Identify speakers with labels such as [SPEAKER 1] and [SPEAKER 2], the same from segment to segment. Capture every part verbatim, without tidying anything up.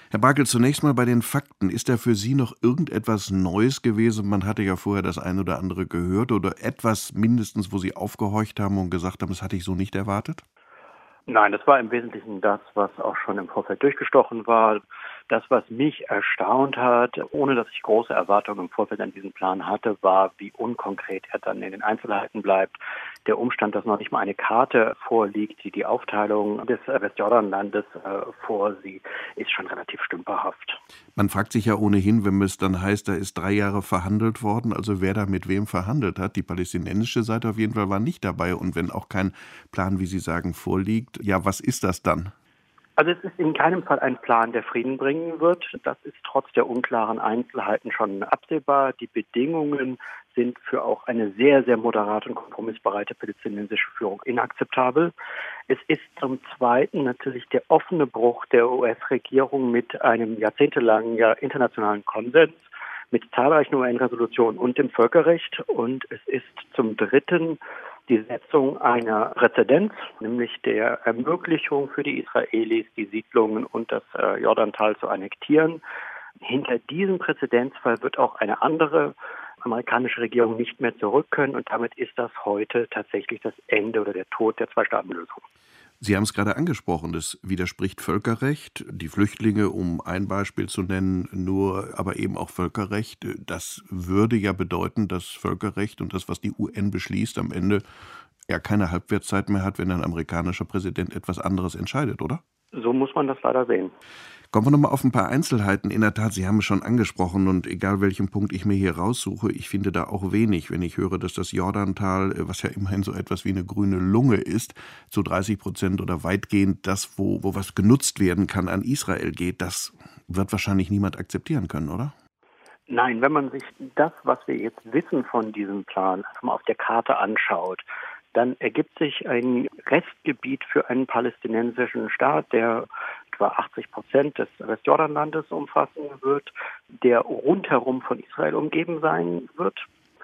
[SPEAKER 1] Herr Barkel, zunächst mal bei den Fakten. Ist da für Sie noch irgendetwas Neues gewesen? Man hatte ja vorher das eine oder andere gehört oder etwas mindestens, wo Sie aufgehorcht haben und gesagt haben, das hatte ich so nicht erwartet?
[SPEAKER 2] Nein, das war im Wesentlichen das, was auch schon im Vorfeld durchgestochen war. Das, was mich erstaunt hat, ohne dass ich große Erwartungen im Vorfeld an diesen Plan hatte, war, wie unkonkret er dann in den Einzelheiten bleibt. Der Umstand, dass noch nicht mal eine Karte vorliegt, die die Aufteilung des Westjordanlandes äh, vorsieht, ist schon relativ stümperhaft.
[SPEAKER 1] Man fragt sich ja ohnehin, wenn es dann heißt, da ist drei Jahre verhandelt worden, also wer da mit wem verhandelt hat. Die palästinensische Seite auf jeden Fall war nicht dabei. Und wenn auch kein Plan, wie Sie sagen, vorliegt, ja, was ist das dann?
[SPEAKER 2] Also es ist in keinem Fall ein Plan, der Frieden bringen wird. Das ist trotz der unklaren Einzelheiten schon absehbar. Die Bedingungen sind für auch eine sehr, sehr moderate und kompromissbereite palästinensische Führung inakzeptabel. Es ist zum Zweiten natürlich der offene Bruch der U S-Regierung mit einem jahrzehntelangen ja, internationalen Konsens, mit zahlreichen U N-Resolutionen und dem Völkerrecht. Und es ist zum Dritten die Setzung einer Präzedenz, nämlich der Ermöglichung für die Israelis, die Siedlungen und das äh, Jordantal zu annektieren. Hinter diesem Präzedenzfall wird auch eine andere amerikanische Regierung nicht mehr zurück können. Und damit ist das heute tatsächlich das Ende oder der Tod der Zwei-Staaten-Lösung.
[SPEAKER 1] Sie haben es gerade angesprochen, das widerspricht Völkerrecht. Die Flüchtlinge, um ein Beispiel zu nennen, nur, aber eben auch Völkerrecht. Das würde ja bedeuten, dass Völkerrecht und das, was die U N beschließt, am Ende ja keine Halbwertszeit mehr hat, wenn ein amerikanischer Präsident etwas anderes entscheidet, oder?
[SPEAKER 2] So muss man das leider sehen.
[SPEAKER 1] Kommen wir nochmal auf ein paar Einzelheiten. In der Tat, Sie haben es schon angesprochen und egal welchen Punkt ich mir hier raussuche, ich finde da auch wenig, wenn ich höre, dass das Jordantal, was ja immerhin so etwas wie eine grüne Lunge ist, zu dreißig Prozent oder weitgehend das, wo, wo was genutzt werden kann, an Israel geht. Das wird wahrscheinlich niemand akzeptieren können, oder?
[SPEAKER 2] Nein, wenn man sich das, was wir jetzt wissen von diesem Plan, mal auf der Karte anschaut, dann ergibt sich ein Restgebiet für einen palästinensischen Staat, der etwa achtzig Prozent des Westjordanlandes umfassen wird, der rundherum von Israel umgeben sein wird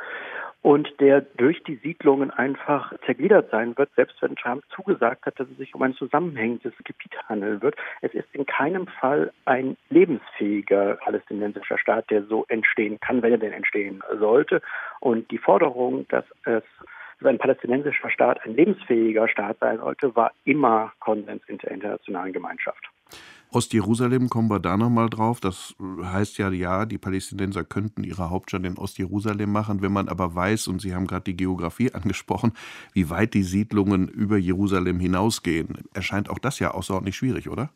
[SPEAKER 2] und der durch die Siedlungen einfach zergliedert sein wird, selbst wenn Trump zugesagt hat, dass es sich um ein zusammenhängendes Gebiet handeln wird. Es ist in keinem Fall ein lebensfähiger palästinensischer Staat, der so entstehen kann, wenn er denn entstehen sollte. Und die Forderung, dass es dass ein palästinensischer Staat ein lebensfähiger Staat sein sollte, war immer Konsens in der internationalen Gemeinschaft.
[SPEAKER 1] Ostjerusalem, kommen wir da nochmal drauf. Das heißt ja, ja, die Palästinenser könnten ihre Hauptstadt in Ostjerusalem machen. Wenn man aber weiß, und Sie haben gerade die Geografie angesprochen, wie weit die Siedlungen über Jerusalem hinausgehen, erscheint auch das ja außerordentlich schwierig, oder?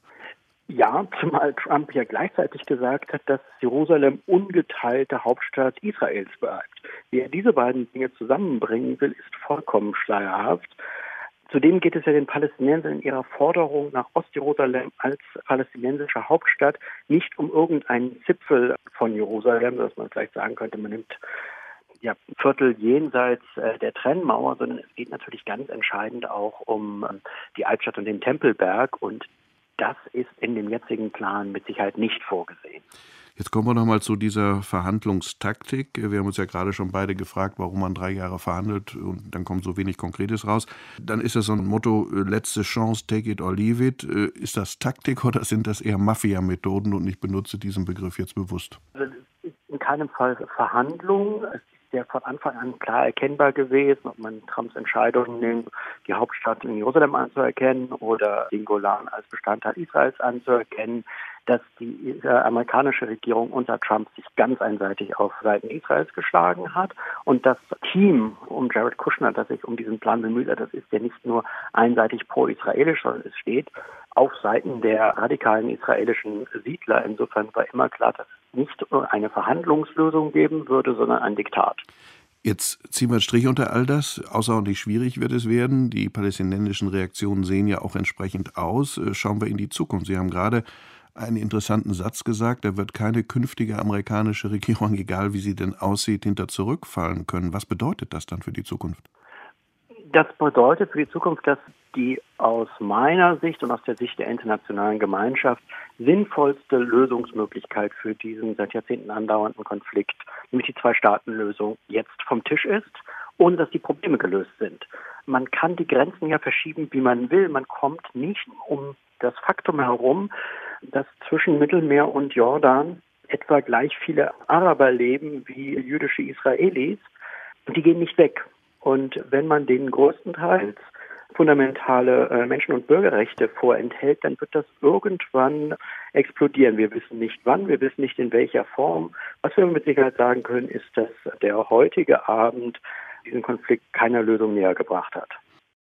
[SPEAKER 2] Ja, zumal Trump ja gleichzeitig gesagt hat, dass Jerusalem ungeteilte Hauptstadt Israels bleibt. Wie er diese beiden Dinge zusammenbringen will, ist vollkommen schleierhaft. Zudem geht es ja den Palästinensern in ihrer Forderung nach Ostjerusalem als palästinensische Hauptstadt nicht um irgendeinen Zipfel von Jerusalem, dass man vielleicht sagen könnte, man nimmt ja, Viertel jenseits äh, der Trennmauer, sondern es geht natürlich ganz entscheidend auch um ähm, die Altstadt und den Tempelberg, und das ist in dem jetzigen Plan mit Sicherheit nicht vorgesehen.
[SPEAKER 1] Jetzt kommen wir noch mal zu dieser Verhandlungstaktik. Wir haben uns ja gerade schon beide gefragt, warum man drei Jahre verhandelt und dann kommt so wenig Konkretes raus. Dann ist das so ein Motto, letzte Chance, take it or leave it. Ist das Taktik oder sind das eher Mafia-Methoden, und ich benutze diesen Begriff jetzt bewusst?
[SPEAKER 2] Also es ist in keinem Fall Verhandlung. Es ist ja von Anfang an klar erkennbar gewesen, ob man Trumps Entscheidung nimmt, die Hauptstadt in Jerusalem anzuerkennen oder den Golan als Bestandteil Israels anzuerkennen, dass die äh, amerikanische Regierung unter Trump sich ganz einseitig auf Seiten Israels geschlagen hat. Und das Team um Jared Kushner, das sich um diesen Plan bemüht hat, das ist ja nicht nur einseitig pro-israelisch, sondern es steht auf Seiten der radikalen israelischen Siedler. Insofern war immer klar, dass es nicht eine Verhandlungslösung geben würde, sondern ein Diktat.
[SPEAKER 1] Jetzt ziehen wir einen Strich unter all das. Außerordentlich schwierig wird es werden. Die palästinensischen Reaktionen sehen ja auch entsprechend aus. Schauen wir in die Zukunft. Sie haben gerade einen interessanten Satz gesagt, da wird keine künftige amerikanische Regierung, egal wie sie denn aussieht, hinter zurückfallen können. Was bedeutet das dann für die Zukunft?
[SPEAKER 2] Das bedeutet für die Zukunft, dass die aus meiner Sicht und aus der Sicht der internationalen Gemeinschaft sinnvollste Lösungsmöglichkeit für diesen seit Jahrzehnten andauernden Konflikt, nämlich die Zwei-Staaten-Lösung, jetzt vom Tisch ist, ohne dass die Probleme gelöst sind. Man kann die Grenzen ja verschieben, wie man will. Man kommt nicht um das Faktum herum, dass zwischen Mittelmeer und Jordan etwa gleich viele Araber leben wie jüdische Israelis. Und die gehen nicht weg. Und wenn man denen größtenteils fundamentale äh, Menschen- und Bürgerrechte vorenthält, dann wird das irgendwann explodieren. Wir wissen nicht wann, wir wissen nicht in welcher Form. Was wir mit Sicherheit sagen können, ist, dass der heutige Abend diesen Konflikt keiner Lösung näher gebracht hat.